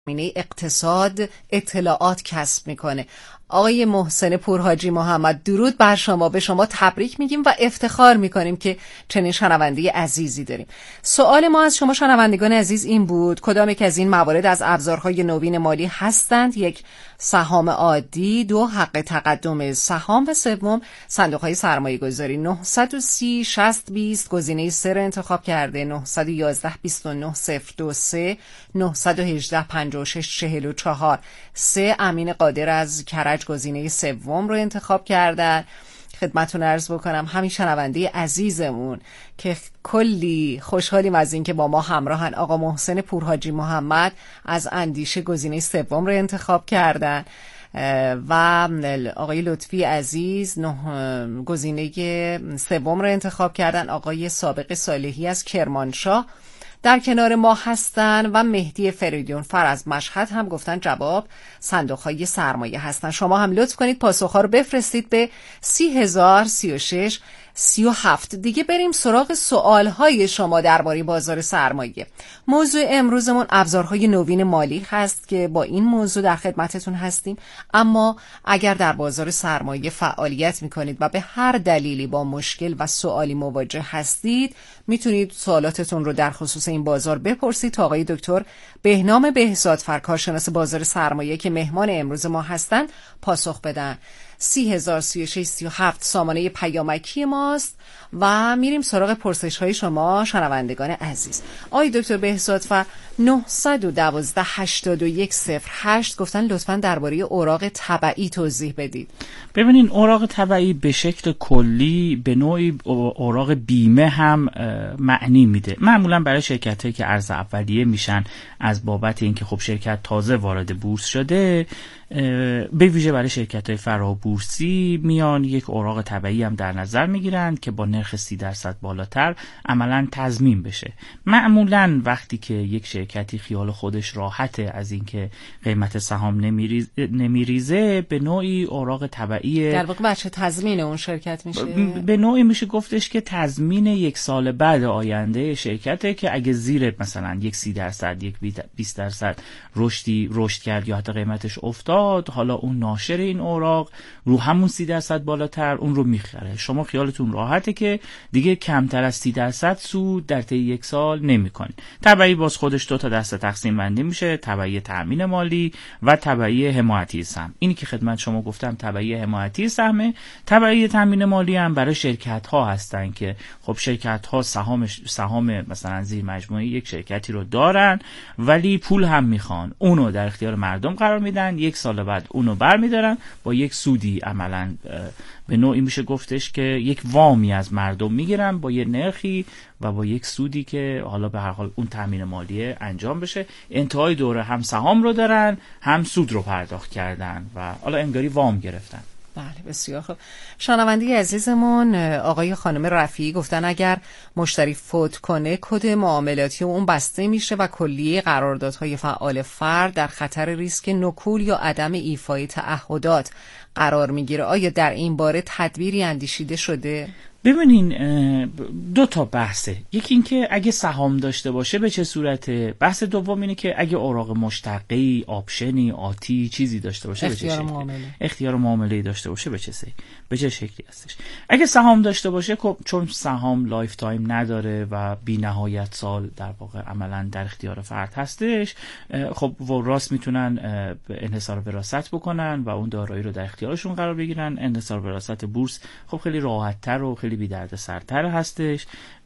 زمینه اقتصاد اطلاعات کسب میکنه. آقای محسن پورحاجی محمد، درود بر شما. به شما تبریک میگیم و افتخار میکنیم که چنین شنونده عزیزی داریم. سوال ما از شما شنوندگان عزیز این بود: کدام یک از این موارد از ابزارهای نوین مالی هستند؟ 1. سهام عادی، 2. حق تقدم سهام و 3. صندوق‌های سرمایه‌گذاری. 930 60 20 گزینه 3 رو انتخاب کرده. 911 29 023 918 56 44 3. امین قادر از کرج گزینه 3 رو انتخاب کردن. خدمتتون عرض بکنم همین شنونده عزیزمون که کلی خوشحالیم از این که با ما همراهن، آقا محسن پورحاجی محمد از اندیشه گزینه 3 رو انتخاب کردن و آقای لطفی عزیز گزینه 3 رو انتخاب کردن. آقای سابق صالحی از کرمانشاه در کنار ما هستن و مهدی فریدون فر از مشهد هم گفتن جواب صندوق‌های سرمایه هستن. شما هم لطف کنید پاسخ‌ها رو بفرستید به 30036 37. دیگه بریم سراغ سوال‌های شما درباره بازار سرمایه. موضوع امروزمون ابزارهای نوین مالی هست که با این موضوع در خدمتتون هستیم. اما اگر در بازار سرمایه فعالیت می‌کنید و به هر دلیلی با مشکل و سوالی مواجه هستید، میتونید سوالاتتون رو در خصوص این بازار بپرسید تا آقای دکتر بهنام بهزادفر، کارشناس بازار سرمایه که مهمان امروز ما هستند، پاسخ بدن. 30036 37 سامانه پیامکی ماست و میریم سراغ پرسش های شما شنوندگان عزیز. آقای دکتر بهزادفر 912 81 08 گفتن لطفاً درباره اوراق تبعی توضیح بدید. ببینین، اوراق تبعی به شکل کلی به نوعی اوراق بیمه هم معنی میده. معمولا برای شرکتایی که ارز اولیه میشن از بابت اینکه خب شرکت تازه وارد بورس شده، به ویژه برای شرکت‌های فرابورسی میان یک اوراق تبعی هم در نظر میگیرند که با نرخ 30% بالاتر عملاً تضمین بشه. معمولاً وقتی که یک شرکتی خیال خودش راحته از اینکه قیمت سهام نمیریزه، به نوعی اوراق تبعی در واقع بچه تضمین اون شرکت میشه. به نوعی میشه گفتش که تضمین یک سال بعد آینده شرکته که اگه زیر مثلا یک 30% یک 20% رشد کرد یا حتی قیمتش افتاد، حالا اون ناشر این اوراق رو همون 30% بالاتر اون رو میخره. شما خیالتون راحته که دیگه کمتر از 30% سود در طی یک سال نمیکنید. تبعی باز خودش 2 تا دسته تقسیم بندی میشه: تبعی تامین مالی و تبعی حمایتی سهم. اینی که خدمت شما گفتم تبعی حمایتی سهمه. تبعی تامین مالی هم برای شرکت ها هستن که خب شرکت ها سهام مثلا زیر مجموعه یک شرکتی رو دارن ولی پول هم میخوان، اونو در اختیار مردم قرار میدن، یک سال بعد اونو برمیدارن با یک سودی، عملاً به نوعی میشه گفتش که یک وامی از مردم میگیرن با یه نرخی و با یک سودی که حالا به هر حال اون تامین مالی انجام بشه. انتهای دوره هم سهام رو دارن هم سود رو پرداخت کردن و حالا انگاری وام گرفتن. بله، بسیار خوب. شنونده عزیزمون آقای خانم رفیعی گفتن اگر مشتری فوت کنه کد معاملاتی اون بسته میشه و کلیه قراردادهای فعال فرد در خطر ریسک نکول یا عدم ایفای تعهدات قرار میگیره. آیا در این باره تدبیری اندیشیده شده؟ ببینین، 2 تا بحثه. یکی این که اگه سهام داشته باشه به چه صورته. بحث دوم اینه که اگه اوراق مشتقی، آپشنی، آتی چیزی داشته باشه به چه شکلی. اختیار معامله داشته باشه به چه شکلی هستش. اگه سهام داشته باشه، چون سهام لایف تایم نداره و بی نهایت سال در واقع عملا در اختیار فرد هستش، خب وراث میتونن انحصار وراثت بکنن و اون دارایی رو در اختیارشون قرار بگیرن. انحصار وراثت بورس خب خیلی راحت‌تر و خیلی بی درد سرتر هستش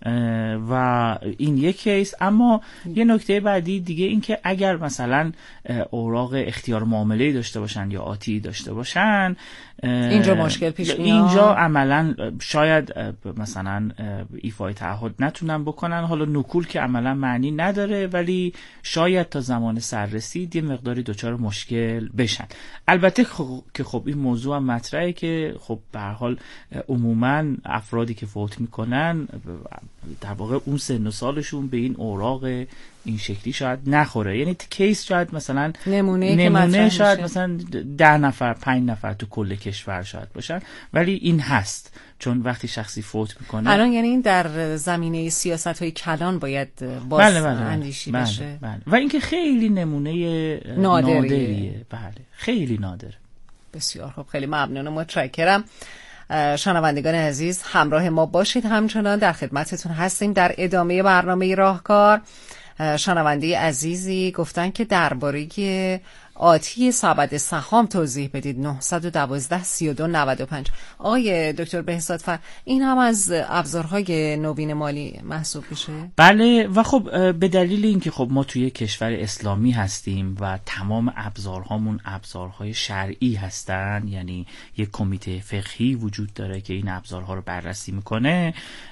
و این یک کیس. اما یه نکته بعدی دیگه این که اگر مثلا اوراق اختیار معامله‌ای داشته باشن یا آتی داشته باشن، اینجا مشکل پیش میاد. اینجا عملا شاید مثلا ایفای تعهد نتونن بکنن. حالا نکول که عملا معنی نداره ولی شاید تا زمان سررسید یه مقداری دچار مشکل بشن. البته که خب این موضوع هم مطرحه که خب به هر حال عموما افراد افرادی که فوت میکنن در واقع اون سن و سالشون به این اوراق این شکلی شاید نخوره. یعنی کیس شاید مثلا نمونه شاید مثلا 10 نفر 5 نفر تو کل کشور شاید باشن، ولی این هست چون وقتی شخصی فوت میکنه. الان یعنی این در زمینه سیاست‌های کلان باید باز اندیشی بشه. بله. و اینکه خیلی نمونه نادریه. بله خیلی نادر. بسیار خوب، خیلی ممنونم، متشکرم. شنوندگان عزیز همراه ما باشید، همچنان در خدمتتون هستیم در ادامه برنامه راهکار. شنونده عزیزی گفتن که درباره آتی سبد سهام توضیح بدید. 912 32 95. آقای دکتر بهزادفر، این هم از ابزارهای نوین مالی محسوب میشه؟ بله، و خب به دلیل اینکه خب ما توی کشور اسلامی هستیم و تمام ابزارهامون ابزارهای شرعی هستن، یعنی یک کمیته فقهی وجود داره که این ابزارها رو بررسی میکنه.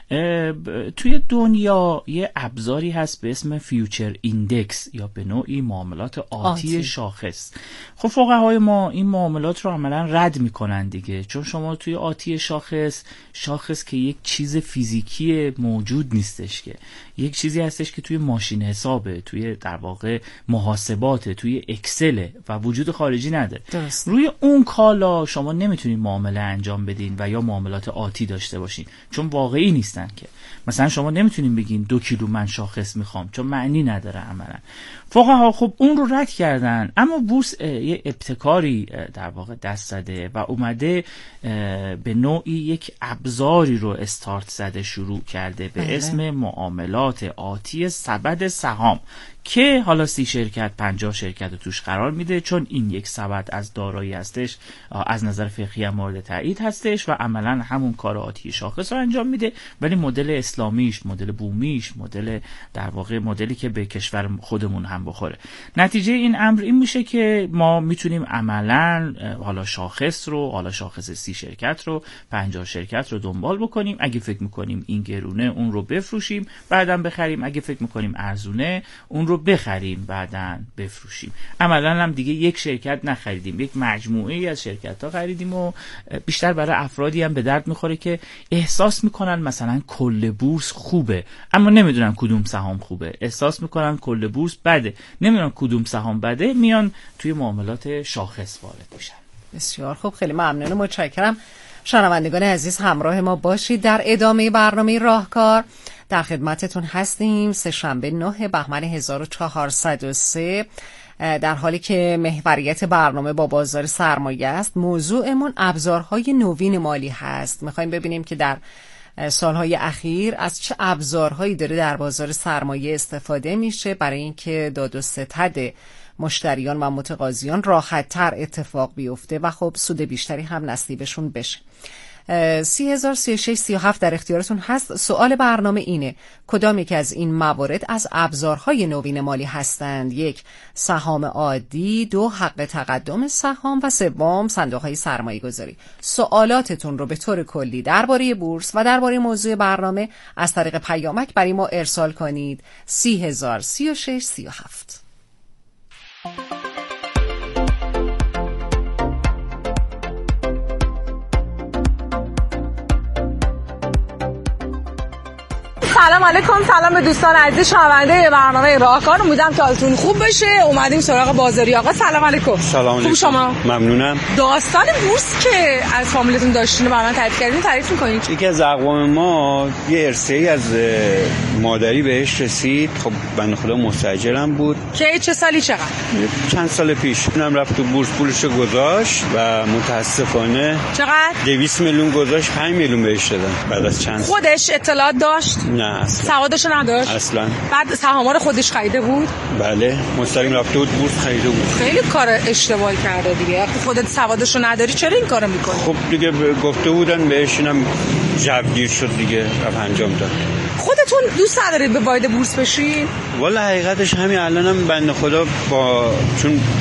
توی دنیا یه ابزاری هست به اسم فیوچر ایندکس یا به نوعی معاملات آتی شاخص. خب فقهای ما این معاملات رو عملا رد میکنن دیگه، چون شما توی آتی شاخص که یک چیز فیزیکی موجود نیستش، که یک چیزی هستش که توی ماشین حسابه، توی در واقع محاسباته، توی اکسل و وجود خارجی نداره. درست. روی اون کالا شما نمیتونید معامله انجام بدین و یا معاملات آتی داشته باشین، چون واقعی نیستن. که مثلا شما نمیتونین بگین 2 کیلو من شاخص میخوام، چون معنی نداره عملا. فقها خب اون رو رد کردن، اما بورس یه ابتکاری در واقع دست زده و اومده به نوعی یک ابزاری رو استارت زده، شروع کرده به اسم معاملات آتی سبد سهام، که حالا 30 شرکت 50 شرکت رو توش قرار میده، چون این یک سبد از دارایی هستش، از نظر فقهی هم مورد تایید هستش و عملا همون کار آتی شاخص رو انجام میده، ولی مدل اسلامیش، مدل بومیش، مدل در واقع مدلی که به کشور خودمون هم بخوره. نتیجه این امر این میشه که ما میتونیم عملا حالا شاخص 30 شرکت رو 50 شرکت رو دنبال بکنیم. اگه فکر میکنیم این گرونه اون رو بفروشیم بعدم بخریم، اگه فکر میکنیم ارزونه اون رو بخریم بعدن بفروشیم. عملا هم دیگه یک شرکت نخریدیم، یک مجموعه ای از شرکت ها خریدیم و بیشتر برای افرادی هم به درد میخوره که احساس میکنن مثلا کل بورس خوبه اما نمیدونن کدوم سهام خوبه، احساس میکنن کل بورس بده نمیدونن کدوم سهام بده، میان توی معاملات شاخص وارد میشن. بسیار خوب، خیلی ممنونم، متشکرم. شنوندگان عزیز همراه ما باشید در ادامه برنامه راهکار. در خدمتتون هستیم سه‌شنبه 9 بهمن 1403 در حالی که محوریت برنامه با بازار سرمایه است. موضوعمون ابزارهای نوین مالی هست. میخوایم ببینیم که در سالهای اخیر از چه ابزارهایی داره در بازار سرمایه استفاده میشه برای اینکه داد و ستد مشتریان و متقاضیان راحت‌تر اتفاق بیفته و خب سود بیشتری هم نصیبشون بشه. 30,036 در اختیارتون هست. سوال برنامه اینه: کدام یک از این موارد از ابزارهای نوین مالی هستند؟ 1. سهام عادی، 2. حق تقدم سهام و 3. صندوق‌های سرمایه‌گذاری. سوالاتتون رو به طور کلی درباره بورس و درباره موضوع برنامه از طریق پیامک برای ما ارسال کنید. 30,036. سلام علیکم، سلام به دوستان عزیز شنونده برنامه راهکار. امیدوارم که حالتون خوب بشه. اومدیم سراغ بازاری. آقا سلام علیکم. سلام علیکم. خوب شما؟ ممنونم. داستان بورس که از فامیلتون داشتین برام تعریف کردین، تعریف می‌کنید؟ یکی از اقوام ما یه ارثه‌ای از مادری بهش رسید. خب بنده خدا مستاجرم بود. چه سالی چقدر؟ چند سال پیش. اونم رفت تو بورس پولشو گذاشت و متاسفانه چقدر؟ 200 میلیون گذاشت، 5 میلیون بهش دادن بعد از چند سال. خودش اطلاعات داشت؟ نه اصلا. سوادشو نداشت؟ اصلا. بعد سهاما رو خودش خریده بود؟ بله، مستقیم رفته بود بورس خریده بود. خیلی کار اشتباهی کرده دیگه. وقتی خودت سوادشو نداری چرا این کارو می‌کنی؟ خب دیگه گفته بودن بهش، اینم جوگیر شد دیگه، رفت انجام داد. خودتون دوست ندارید به وارد بورس بشین؟ والا حقیقتش همین الانم بنده خدا چون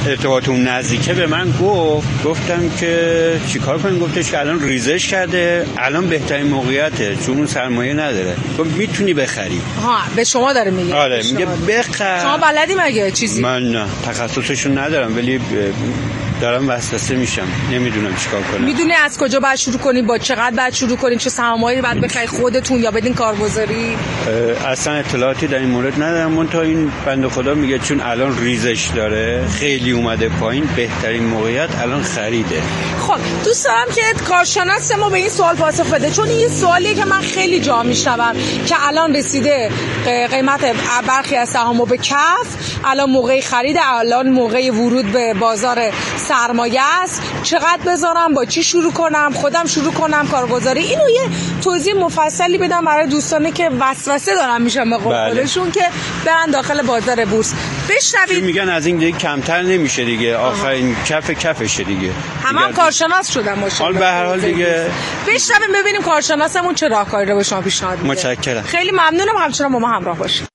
ارتباط اون نزدیکه به من گفتم که چیکار کنیم. گفتش که الان ریزش کرده، الان بهترین موقعیته چون اون سرمایه نداره. گفت میتونی بخری. به شما داره میگه؟ آره میگه بخر. شما بلدی مگه چیزی؟ من نه، تخصصشون ندارم ولی دارم وسوسه میشم، نمیدونم چیکار کنم. میدونی از کجا باید شروع کنی، با چقدر باید شروع کنی، چه سرمایه‌ای باید بخری خودتون یا بدین کارگزاری؟ اصلا اطلاعاتی در این مورد ندارم. من تا این بنده خدا میگه چون الان ریزش داره، خیلی اومده پایین، بهترین موقعیت الان خریده. خب دوست دارم که کارشناس ما به این سوال پاسخ بده، چون این سوالیه که من خیلی جا میشنوم که الان رسیده قیمت برخی از سهامو به کف، الان موقع خرید، الان موقع ورود به بازار سرمایه است، چقدر بذارم، با چی شروع کنم، خودم شروع کنم کارگزاری. اینو یه توضیح مفصلی بدم برای دوستانی که وسوسه دارن میشن به قول خودشون که برن داخل بازار بورس. بشنوید میگن از این دیگه کمتر نمیشه دیگه، آخرین کفشه دیگه. هم کارشناس شدم باشه. حال به هر حال دیگه بشنویم ببینیم کارشناسمون چه راهکاری رو به شما پیشنهاد میده. متشکرم. خیلی ممنونم، همچنان با ما همراه باشید.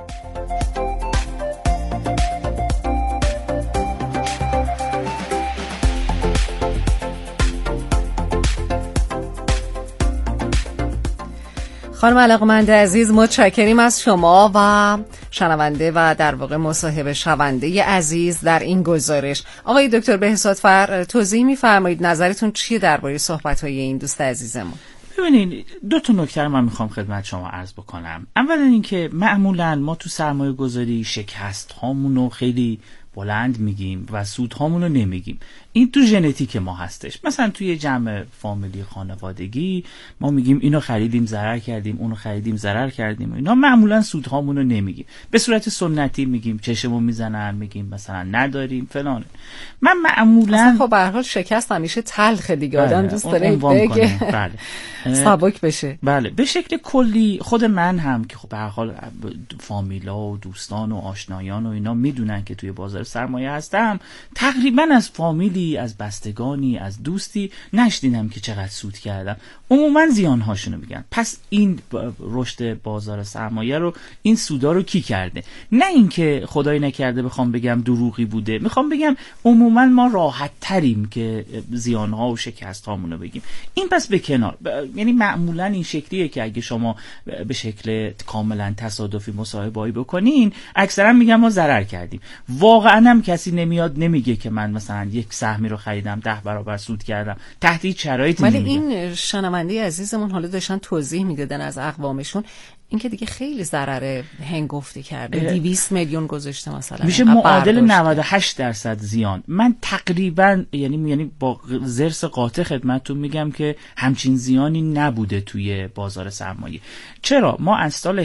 خانم علاقمند عزیز، متشکریم از شما و شنونده و در واقع مصاحبه شونده عزیز در این گزارش. آقای دکتر بهزادفر، توضیح می‌فرمایید نظرتون چیه درباره صحبت‌های این دوست عزیزمون؟ ببینید، دو تا نکته رو من میخوام خدمت شما عرض بکنم. اولا اینکه معمولا ما تو سرمایه گذاری شکست هامونو خیلی بلند میگیم و سود هامونو نمیگیم. این تو ژنتیک ما هستش. مثلا توی جمع فامیلی خانوادگی ما میگیم اینو خریدیم ضرر کردیم، اونو خریدیم ضرر کردیم. اینا معمولا سود هامونو نمیگیم. به صورت سنتی میگیم چشمو میزنن، میگیم مثلا نداریم فلان. من معمولا خب به هر حال شکست همیشه تلخه دیگه، آدم دوست داره بگه بله سبک بشه. بله به شکل کلی خود من هم که خب به هر حال فامیلا و دوستان و آشنایان و اینا میدونن که توی بازار سرمایه هستم، تقریبا از فامیلی، از بستگانی، از دوستی نشدیدم که چقدر سود کردم. عموما زیانهاشونو میگن. پس این رشد بازار سرمایه رو، این سودا رو کی کرده؟ نه اینکه خدای نکرده بخوام بگم دروغی بوده، میخوام بگم عموما ما راحت تریم که زیانها و شکست هامونو بگیم. این پس به کنار، یعنی معمولا این شکلیه که اگه شما به شکل کاملا تصادفی مصاحبه‌ای بکنین، اکثرا میگم ما ضرر کردیم. واقعا هم کسی نمیاد نمیگه که من مثلا یک سهمی رو خریدم 10 برابر سود کردم. تحت هیچ شرایطی ولی نمیگم. این شنونده عزیزمون حالا داشتن توضیح میدادن از اقوامشون، این که دیگه خیلی ضرر هنگفتی کرده، 200 میلیون گذاشته مثلا، میشه معادل 98% زیان. من تقریبا یعنی با ضرس قاطع خدمتتون میگم که همچین زیانی نبوده توی بازار سرمایه. چرا؟ ما از سال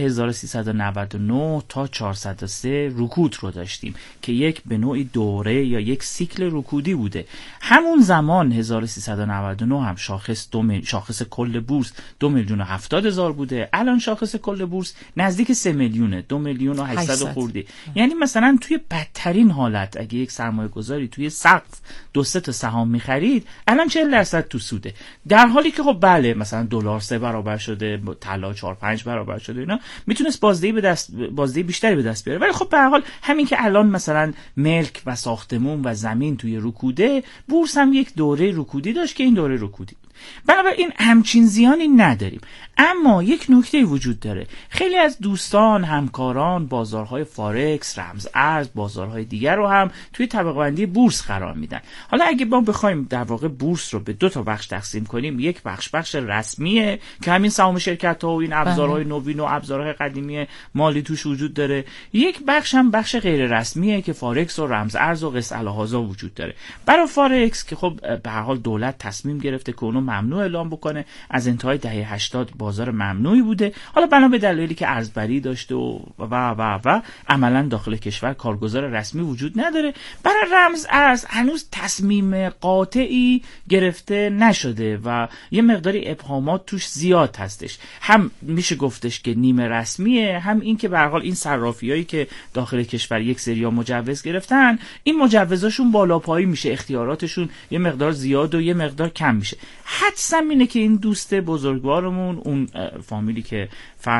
1399 تا 403 رکود رو داشتیم که یک به نوعی دوره یا یک سیکل رکودی بوده. همون زمان 1399 هم شاخص کل بورس 2,070,000 بوده. الان شاخص کل بورس نزدیک 3 میلیونه، 2,800,000 خورده. یعنی مثلا توی بدترین حالت اگه یک سرمایه گذاری توی سقف 2-3 تا سهام می‌خرید، الان 40% تو سوده. در حالی که خب بله مثلا دلار 3 برابر شده، طلا 4-5 برابر شده، اینا میتونست بازدهی بیشتری به دست بیاره. ولی خب به هر حال همین که الان مثلا ملک و ساختمون و زمین توی رکوده، بورس هم یک دوره رکودی داشت که این دوره رکودی. بنابراین همچین زیانی نداریم. اما یک نکته وجود داره. خیلی از دوستان، همکاران بازارهای فارکس، رمز ارز، بازارهای دیگر رو هم توی طبقه بندی بورس قرار میدن. حالا اگه ما بخوایم در واقع بورس رو به 2 تا بخش تقسیم کنیم، یک بخش رسمیه که همین سهام شرکت‌ها و این ابزارهای نوین و ابزارهای قدیمی مالی توش وجود داره. یک بخش هم بخش غیر رسمیه که فارکس و رمز ارز و قسط الهازا وجود داره. برای فارکس که خب به هر حال دولت تصمیم گرفته که اونو ممنوع اعلام بکنه، از انتهای دهه 80 بازار ممنوعی بوده. حالا بنا به دلایلی که ارزبری داشته و عملا داخل کشور کارگزار رسمی وجود نداره. برای رمز ارز هنوز تصمیم قاطعی گرفته نشده و یه مقداری ابهامات توش زیاد هستش. هم میشه گفتش که نیمه رسمیه، هم این که به هر حال این صرافیایی که داخل کشور یک سریا مجوز گرفتن، این مجوزاشون بالا پایی میشه، اختیاراتشون یه مقدار زیاد و یه مقدار کم میشه. حدسم اینه که این دوست بزرگوارمون، اون فامیلی که فرض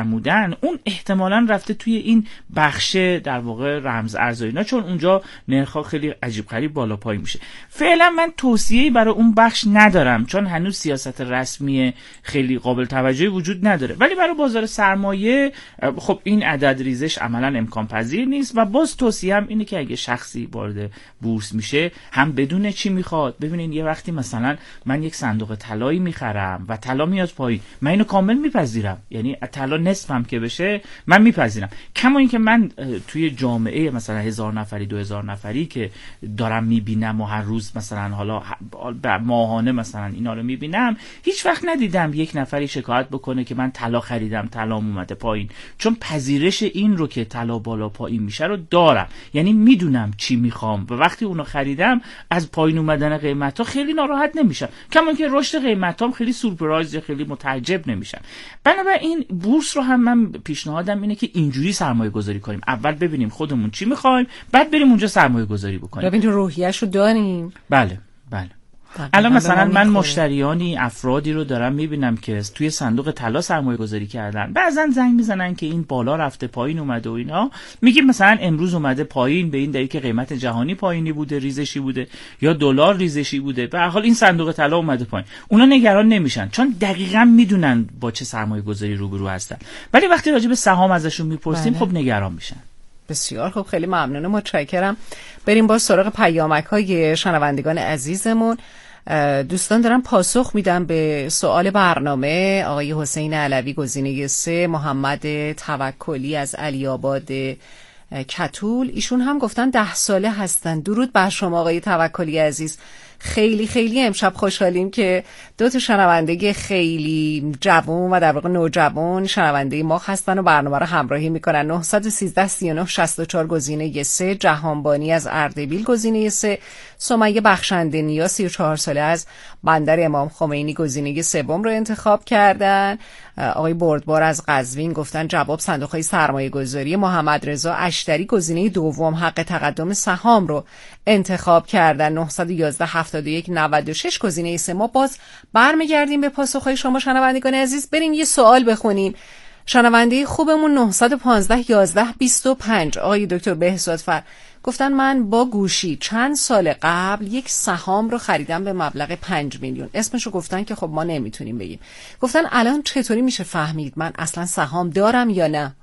فرمودن اون احتمالاً رفته توی این بخش در واقع رمز ارز و اینا، چون اونجا نرخ‌ها خیلی عجیب غریب بالا پایین میشه. فعلا من توصیه‌ای برای اون بخش ندارم چون هنوز سیاست رسمی خیلی قابل توجهی وجود نداره، ولی برای بازار سرمایه خب این عدد ریزش عملاً امکان پذیر نیست و باز توصیه‌ام اینه که اگه شخصی وارد بورس میشه هم بدونه چی میخواد. ببینین یه وقتی مثلا من یک صندوق طلایی میخرم و طلا میاد پایین، من اینو کامل میپذیرم، یعنی طلا نصفم که بشه من میپذیرم. کما اینکه من توی جامعه مثلا 1000 نفری 2000 نفری که دارم میبینم و هر روز مثلا حالا ماهانه مثلا اینا رو میبینم، هیچ وقت ندیدم یک نفری شکایت بکنه که من طلا خریدم طلام اومده پایین، چون پذیرش این رو که طلا بالا پایین میشه رو دارم، یعنی میدونم چی میخوام و وقتی اونو خریدم از پایین اومدن قیمتا خیلی ناراحت نمیشم، کما اینکه رشد قیمتام خیلی سورپرایز یا خیلی متعجب نمیشم. بنابراین بورس رو هم من پیشنهادم اینه که اینجوری سرمایه گذاری کنیم، اول ببینیم خودمون چی میخوایم بعد بریم اونجا سرمایه گذاری بکنیم. ببین روحیه‌شو داریم. بله. الان مثلا من مشتریانی افرادی رو دارم میبینم که توی صندوق طلا سرمایه گذاری کردن، بعضن زنگ میزنن که این بالا رفته پایین اومده و اینا، میگیم مثلا امروز اومده پایین به این دلیل که قیمت جهانی پایینی بوده، ریزشی بوده یا دلار ریزشی بوده، به هر حال این صندوق طلا اومده پایین. اونا نگران نمیشن چون دقیقاً میدونن با چه سرمایه گذاری روبرو هستن، ولی وقتی راجع به سهام ازشون میپرسیم خب نگران میشن. بسیار خب، خیلی ممنونم، متشکرم. بریم با سراغ پیامک‌های شنوندگان عزیزمون. دوستان دارن پاسخ میدن به سوال برنامه. آقای حسین علوی گزینه 3، محمد توکلی از علی آباد کتول، ایشون هم گفتن 10 ساله هستن. درود بر شما آقای توکلی عزیز. خیلی خیلی امشب خوشحالیم که 2 شنونده خیلی جوان و در واقع نوجوان شنونده ما هستن و برنامه رو همراهی میکنن. 913 39 64 گزینه 3، جهانبانی از اردبیل گزینه 3، سمیه بخشنده نیا 34 ساله از بندر امام خمینی گزینه 3 رو انتخاب کردن. آقای بردبار از قزوین گفتن جواب صندوق‌های سرمایه‌گذاری. محمد رضا اشتری گزینه 2 حق تقدم سهام رو انتخاب کردن. 911 71 96 گزینه 3. ما باز برمیگردیم به پاسخ‌های شما شنوندگان عزیز. بریم یه سوال بخونیم. شنونده خوبمون 915 11 25 آقای دکتر بهزادفر گفتن من با گوشی چند سال قبل یک سهام رو خریدم به مبلغ 5 میلیون. اسمشو گفتن که خب ما نمیتونیم بگیم. گفتن الان چطوری میشه فهمید من اصلا سهام دارم یا نه؟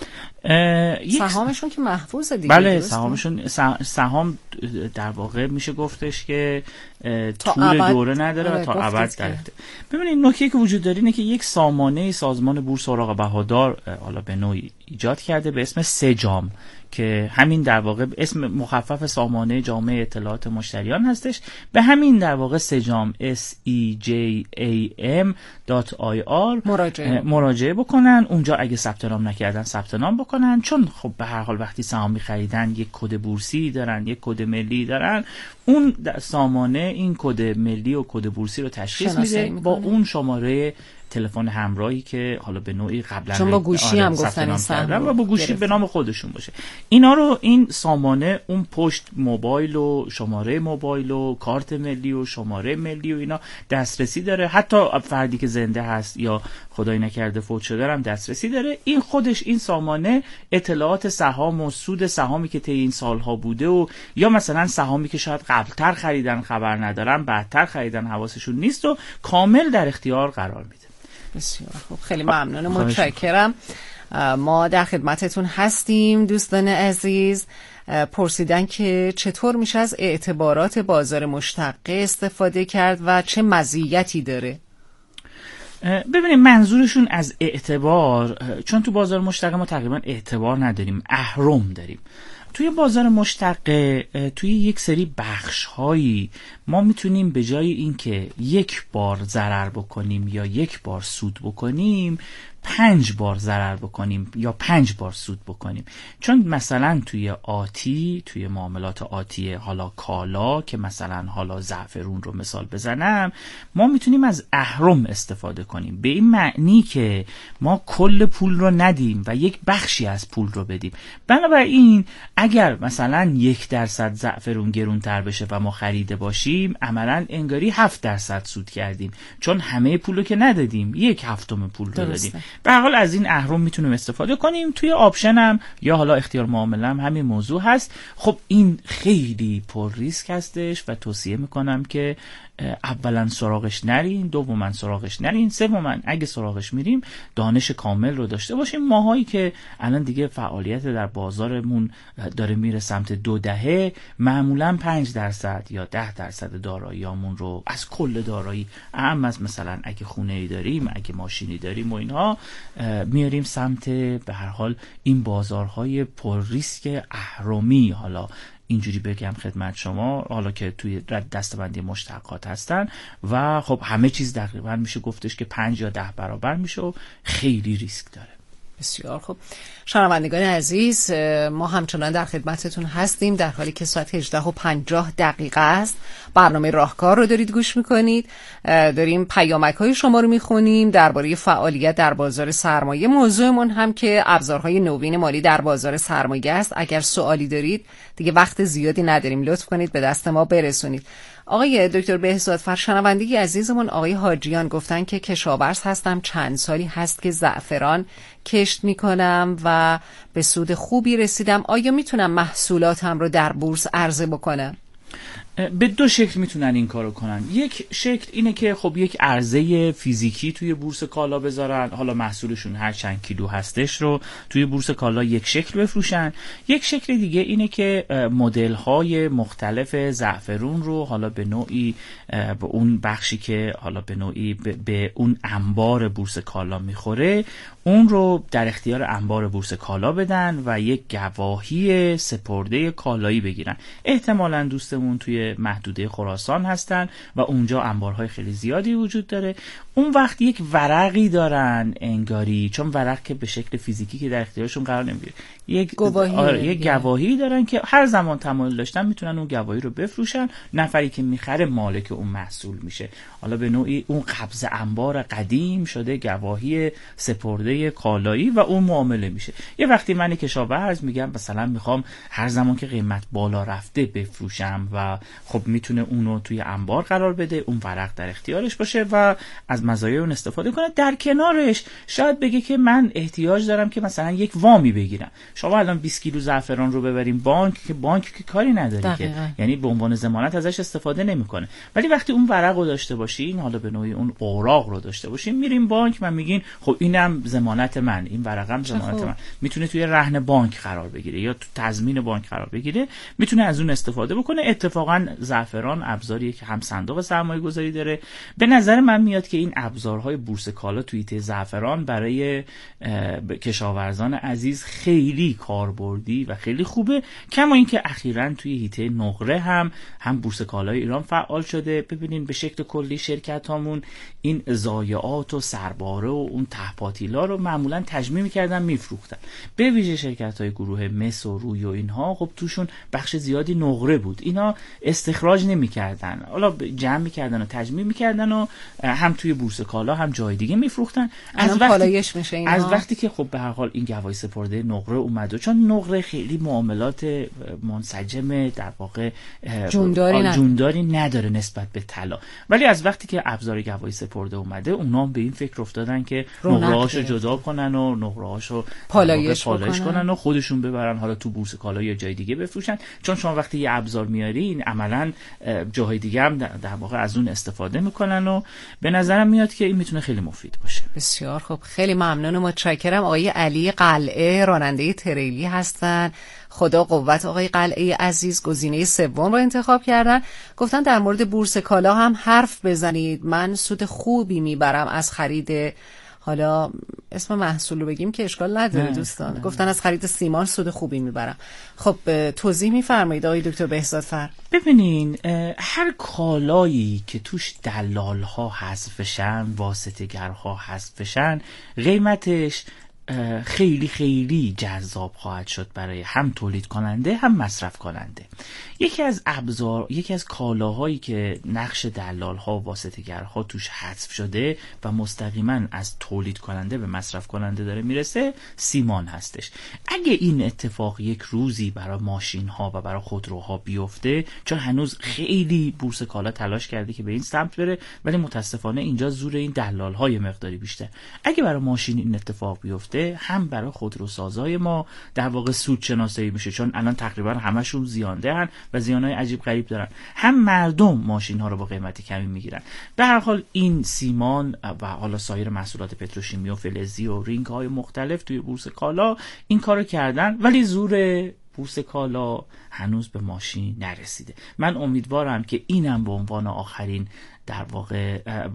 سهامشون که محفوظه دیگه. بله، سهام در واقع میشه گفتش که طول دوره نداره و تا ابد درخته. ببینید نکته که وجود داره اینه که یک سامانه سازمان بورس اوراق بهادار حالا به نوعی ایجاد کرده به اسم سجام که همین در واقع اسم مخفف سامانه جامعه اطلاعات مشتریان هستش. به همین در واقع سجام SEJAM.IR مراجعه بکنن. اونجا اگه ثبت نام نکردن ثبت نام بکنن، چون خب به هر حال وقتی سهام می‌خریدن یک کد بورسی دارن، یک کد ملی دارن. اون سامانه این کد ملی و کد بورسی رو تشخیص میده با اون شماره تلفن همراهی که حالا به نوعی قبلا چون با گوشی هم گفتن و با گوشی به نام خودشون باشه. اینا رو این سامانه اون پشت موبایل و شماره موبایل و کارت ملی و شماره ملی و اینا دسترسی داره. حتی فردی که زنده هست یا خدای نکرده فوت شده هم دسترسی داره. این خودش این سامانه اطلاعات سهام و سود سهامی که طی این سالها بوده و یا مثلا سهامی که شاید قبلتر خریدن خبر ندارن، بعدتر خریدن حواسشون نیست و کامل در اختیار قرار میده. بسیار خوب، خیلی ممنونم، متشکرم. ما در خدمتتون هستیم. دوستان عزیز پرسیدن که چطور میشه از اعتبارات بازار مشتقه استفاده کرد و چه مزیتی داره. ببینید منظورشون از اعتبار، چون تو بازار مشتقه ما تقریبا اعتبار نداریم، اهرم داریم. توی بازار مشتقه توی یک سری بخش هایی ما میتونیم به جای اینکه یک بار ضرر بکنیم یا یک بار سود بکنیم 5 بار ضرر بکنیم یا 5 بار سود بکنیم. چون مثلا توی آتی، توی معاملات آتی حالا کالا که مثلا حالا زعفرون رو مثال بزنم، ما میتونیم از اهرم استفاده کنیم به این معنی که ما کل پول رو ندیم و یک بخشی از پول رو بدیم. بنابراین اگر مثلا 1% زعفرون گرونتر بشه و ما خریده باشیم، عملا انگاری 7% سود کردیم، چون همه پول رو که ندادیم، 1/7 پول رو دادیم. به هر حال از این اهرم میتونیم استفاده کنیم. توی آپشن هم یا حالا اختیار معامله هم همین موضوع هست. خب این خیلی پر ریسک هستش و توصیه میکنم که اولا سراغش نرین، دوما سراغش نرین، سوما اگه سراغش میریم دانش کامل رو داشته باشیم. ماهایی که الان دیگه فعالیت در بازارمون داره میره سمت 2 دهه، معمولا 5% یا 10% داراییامون رو از کل دارایی، اهم از مثلا اگه خونه‌ای داریم، اگه ماشینی داریم و اینها، میاریم سمت به هر حال این بازارهای پر ریسک اهرمی. حالا اینجوری بگم خدمت شما، حالا که توی دسته‌بندی مشتقات هستن و خب همه چیز تقریبا میشه گفتش که 5 یا 10 برابر میشه و خیلی ریسک داره. بسیار خوب. شنوندگان عزیز، ما همچنان در خدمتتون هستیم در حالی که ساعت 18:50 است. برنامه راهکار رو دارید گوش میکنید. داریم پیامک‌های شما رو میخونیم درباره فعالیت در بازار سرمایه. موضوعمون هم که ابزارهای نوین مالی در بازار سرمایه است. اگر سوالی دارید، دیگه وقت زیادی نداریم، لطف کنید به دست ما برسونید. آقای دکتر بهزادفر، شنوندگی عزیزمون آقای حاجیان گفتن که کشاورز هستم، چند سالی هست که زعفران کشت میکنم و به سود خوبی رسیدم. آیا میتونم محصولاتم رو در بورس عرضه بکنم؟ به 2 شکل میتونن این کارو کنن. یک شکل اینه که خب یک عرضه فیزیکی توی بورس کالا بذارن، حالا محصولشون هر چند کیلو هستش رو توی بورس کالا یک شکل بفروشن. یک شکل دیگه اینه که مدل های مختلف زعفرون رو حالا به نوعی به اون بخشی که حالا به نوعی به اون انبار بورس کالا میخوره، اون رو در اختیار انبار بورس کالا بدن و یک گواهی سپرده کالایی بگیرن. احتمالاً دوستمون توی محدوده خراسان هستن و اونجا انبارهای خیلی زیادی وجود داره. اون وقت یک ورقی دارن انگاری، چون ورق که به شکل فیزیکی که در اختیارشون قرار نمیگیره، یک گواهی دارن که هر زمان تمایل داشتن میتونن اون گواهی رو بفروشن. نفری که میخره مالک اون محصول میشه. حالا به نوعی اون قبض انبار قدیم شده گواهی سپرده کالایی و اون معامله میشه. یه وقتی من کشاورز میگم مثلا میخوام هر زمان که قیمت بالا رفته بفروشم و خب میتونه اونو توی انبار قرار بده، اون ورق در اختیارش باشه و از مزایای اون استفاده کنه. در کنارش شاید بگه که من احتیاج دارم که مثلا یک وامی بگیرم. شما الان 20 کیلو زعفران رو ببریم بانک که کاری نداره که، یعنی به عنوان ضمانت ازش استفاده نمیکنه. ولی وقتی اون ورق رو داشته باشین، حالا به نوعی اون اوراق رو داشته باشین، میریم بانک و میگین خب اینم ضمانت من، این ورقم ضمانت من، میتونه توی رهن بانک قرار بگیره یا تو تضمین بانک قرار بگیره، میتونه از اون استفاده بکنه. اتفاقا زعفران ابزاریه که هم صندوق سرمایه گذاری داره. به نظر من میاد که این ابزارهای بورس کالا توی حیطه زعفران برای کشاورزان عزیز خیلی کاربردی و خیلی خوبه. کما اینکه اخیراً توی حیطه نقره هم بورس کالای ایران فعال شده. ببینین به شکل کلی شرکت هامون این ضایعات و سرباره و اون ته‌پاتیلا رو معمولاً تجمیع می‌کردن می‌فروختن. به ویژه شرکت‌های گروه مس و روی و اینها خب توشون بخش زیادی نقره بود. اینا استخراج نمی‌کردن، حالا جمع می‌کردن و تجمیع می‌کردن و هم توی بورس کالا هم جای دیگه می‌فروختن. از وقتی که خب به هر حال این گواهی سپرده نقره اومد، چون نقره خیلی معاملات منسجم در واقع جونداری نداره نسبت به طلا، ولی از وقتی که ابزار گواهی سپرده اومده، اونا به این فکر افتادن که نقره‌هاشو جدا کنن و نقره‌هاشو پالایش کنن و خودشون ببرن حالا تو بورس کالا یا جای دیگه بفروشن. چون شما وقتی یه ابزار میارین عملاً جای دیگه هم در واقع از اون استفاده میکنن و به نظرم میاد که این میتونه خیلی مفید باشه. بسیار خوب، خیلی ممنون و متشکرم. آقای علی قلعه راننده تریلی هستن. خدا قوت آقای قلعه عزیز، گزینه 3 رو انتخاب کردن. گفتن در مورد بورس کالا هم حرف بزنید، من سود خوبی میبرم از خرید، حالا اسم محصول رو بگیم که اشکال نداره دوستان، گفتن از خرید سیمان سود خوبی میبرم. خب توضیح میفرمایید آقای دکتر بهزادفر؟ ببینین، هر کالایی که توش دلال ها حذف بشن، واسطه گرها حذف بشن، قیمتش خیلی خیلی جذاب خواهد شد برای هم تولید کننده هم مصرف کننده. یکی از کالاهایی که نقش دلال ها و واسطه‌گرها توش حذف شده و مستقیما از تولید کننده به مصرف کننده داره میرسه، سیمان هستش. اگه این اتفاق یک روزی برای ماشین ها و برای خودروها بیفته، چون هنوز خیلی بورس کالا تلاش کرده که به این سمت بره، ولی متاسفانه اینجا زور این دلال های مقداری بیشتر. اگه برای ماشین این اتفاق بیفته، هم برای خودروسازای ما در واقع سود شناسایی میشه، چون الان تقریبا همشون زیانده هن و زیانهای عجیب غریب دارن، هم مردم ماشین ها رو با قیمت کمی میگیرن. به هر حال این سیمان و حالا سایر محصولات پتروشیمی و فلزی و رینگ های مختلف توی بورس کالا این کارو کردن، ولی زور بورس کالا هنوز به ماشین نرسیده. من امیدوارم که اینم به عنوان آخرین در واقع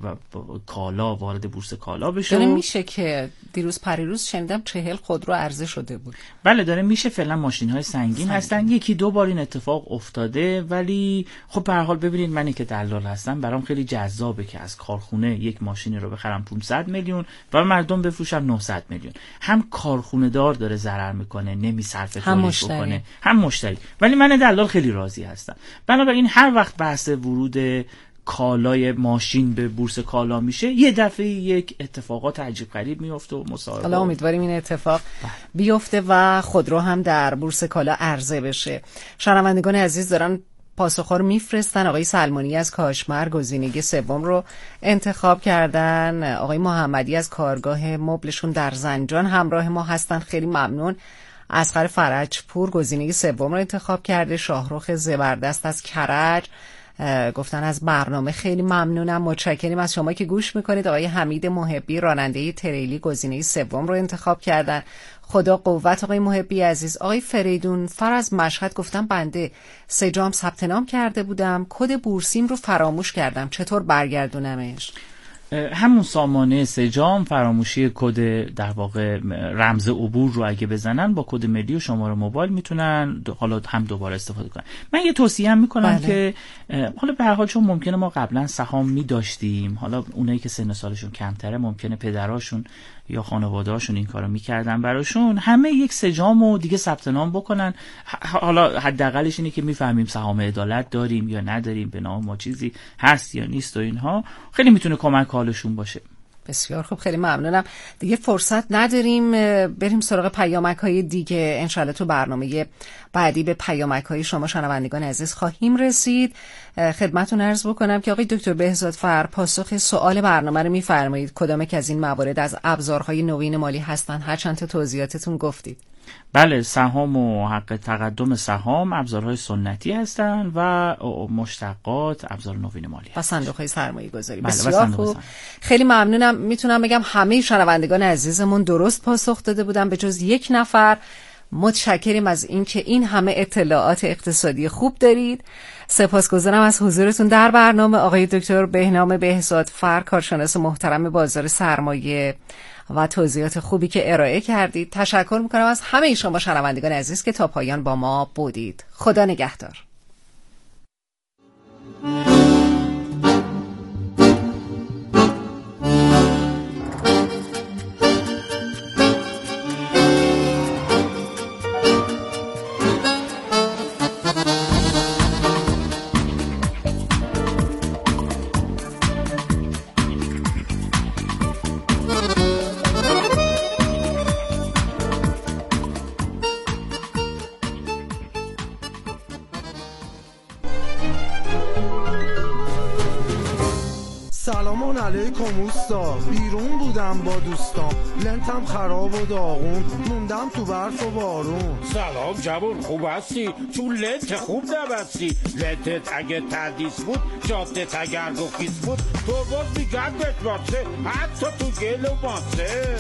کالا وارد بورس کالا بشه. داره میشه که دیروز پریروز شنیدم 40 خودرو عرضه شده بود. بله داره میشه. فعلا ماشین های سنگین هستن. یکی دو بار این اتفاق افتاده، ولی خب به هر حال ببینید، منی که دلال هستم برام خیلی جذابه که از کارخونه یک ماشینی رو بخرم 500 میلیون و مردم بفروشم 900 میلیون. هم کارخونه دار داره ضرر میکنه، نمیصرفه تولید بکنه، هم مشتری. ولی من دلال خیلی راضی هستم. بنابراین هر وقت بحث ورود کالای ماشین به بورس کالا میشه، یه دفعه یک اتفاقات عجیب غریب میفته و مصاحبه. حالا امیدواریم این اتفاق بیفته و خودرو هم در بورس کالا عرضه بشه. شنوندگان عزیز دارن پاسخ‌ها رو میفرستن. آقای سلمانی از کاشمر گزینه سوم رو انتخاب کردن. آقای محمدی از کارگاه مبلشون در زنجان همراه ما هستن، خیلی ممنون. اصغر فرجپور گزینه سوم رو انتخاب کرده. شاهرخ زبردست از کرج گفتن از برنامه خیلی ممنونم، متشکریم از شما که گوش میکنید. آقای حمید محبی راننده تریلی گزینه سوم رو انتخاب کردن. خدا قوت آقای محبی عزیز. آقای فریدون فر از مشهد گفتم بنده سجام ثبت نام کرده بودم، کد بورسیم رو فراموش کردم، چطور برگردونمش؟ همون سامانه سجام فراموشی کد در واقع رمز عبور رو اگه بزنن با کد ملی و شماره موبایل میتونن حالا هم دوباره استفاده کنن. من یه توصیه هم میکنم که حالا به هر حال چون ممکنه ما قبلا سهام میداشتیم، حالا اونایی که سن سالشون کمتره ممکنه پدراشون یا خانواده‌هاشون این کارو میکردن براشون، همه یک سجامو دیگه ثبت نام بکنن. حالا حداقلش اینه که میفهمیم سهام عدالت داریم یا نداریم، به نام ما چیزی هست یا نیست و اینها خیلی میتونه کمک حالشون باشه. بسیار خوب، خیلی ممنونم. دیگه فرصت نداریم، بریم سراغ پیامک‌های دیگه. انشالله تو برنامه بعدی به پیامک‌های شما شنوندگان عزیز خواهیم رسید. خدمتتون عرض بکنم که آقای دکتر بهزاد فر پاسخ سوال برنامه رو می‌فرمایید کدام که از این موارد از ابزارهای نوین مالی هستن؟ هر چند تا توضیحاتتون گفتید. بله، سهام و حق تقدم سهام ابزارهای سنتی هستند و مشتقات ابزار نوین مالی و صندوق‌های سرمایه‌گذاری. بله، بسیار خوب، خیلی ممنونم. میتونم بگم همه شنوندگان عزیزمون درست پاسخ داده بودن به جز یک نفر. متشکریم از اینکه این همه اطلاعات اقتصادی خوب دارید. سپاسگزارم از حضورتون در برنامه. آقای دکتر بهنام بهزاد فر، کارشناس محترم بازار سرمایه و توضیحات خوبی که ارائه کردید. تشکر میکنم از همه شما شنوندگان عزیز که تا پایان با ما بودید. خدا نگهدار. سلام علیکم اوستا، بیرون بودم با دوستام، لنتم خراب و داغون، موندم تو برف و بارون. سلام جوون، خوب هستی؟ چون لنت خوب نبستی. لنتت اگه تردیس بود، جادت اگر رخیص بود، تو باز میگن بتباسه، حتی تو گل و ماسه.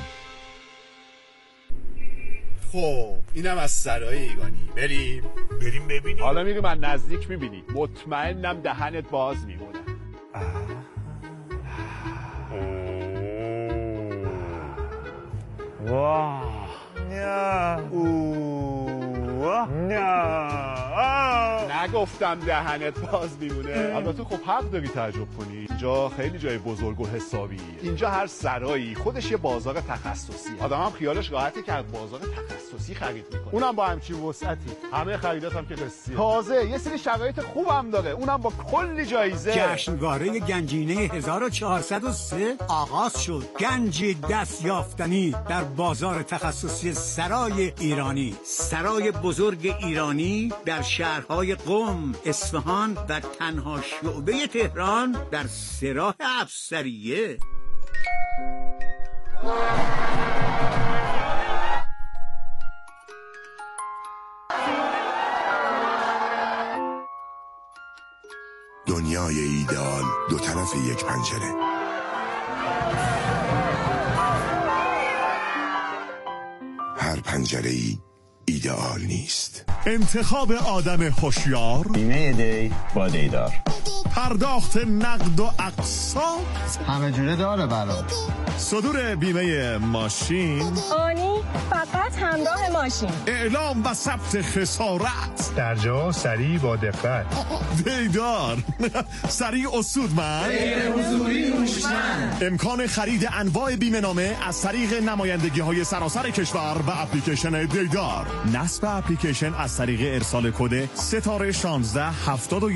خب اینم از سرای ایگانی. بریم ببینیم. حالا میریم از نزدیک میبینی. مطمئنم دهنت باز میمونه. واه نه نگفتم دهنت باز میمونه. البته خب حق داری تعجب کنی، اینجا خیلی جای بزرگ و حسابی. اینجا هر سرایی خودش یه بازار تخصصی، آدمم خیالش راحته که از بازار تخصصی خرید میکنه، اونم با همچین وسعتی. همه خریدات هم که قسطیه. تازه یه سری شرایط خوبم داره، اونم با کلی جایزه. جشنواره گنجینه 1403 آغاز شد. گنجی دست یافتنی در بازار تخصصی سرای ایرانی. سرای بزرگ ایرانی در شهرهای قم، اصفهان و تنها شعبه تهران در سراح افسریه. دنیای ایدئال دو طرف یک پنجره. هر پنجره‌ای ایدئال نیست. انتخاب آدم هوشیار، بیمه دی با دیدار، پرداخت نقد و اقساط همه جوره داره برات. صدور بیمه ماشین، آنی فقط همراه ماشین، اعلام و ثبت خسارت، در جا سریع با دقت. دیدار سریع و سودمند، غیر حضوری هوشمند. امکان خرید انواع بیمه نامه از طریق نمایندگی‌های سراسر کشور و اپلیکیشن دیدار. نصب اپلیکیشن از طریق ارسال کد ستاره 1671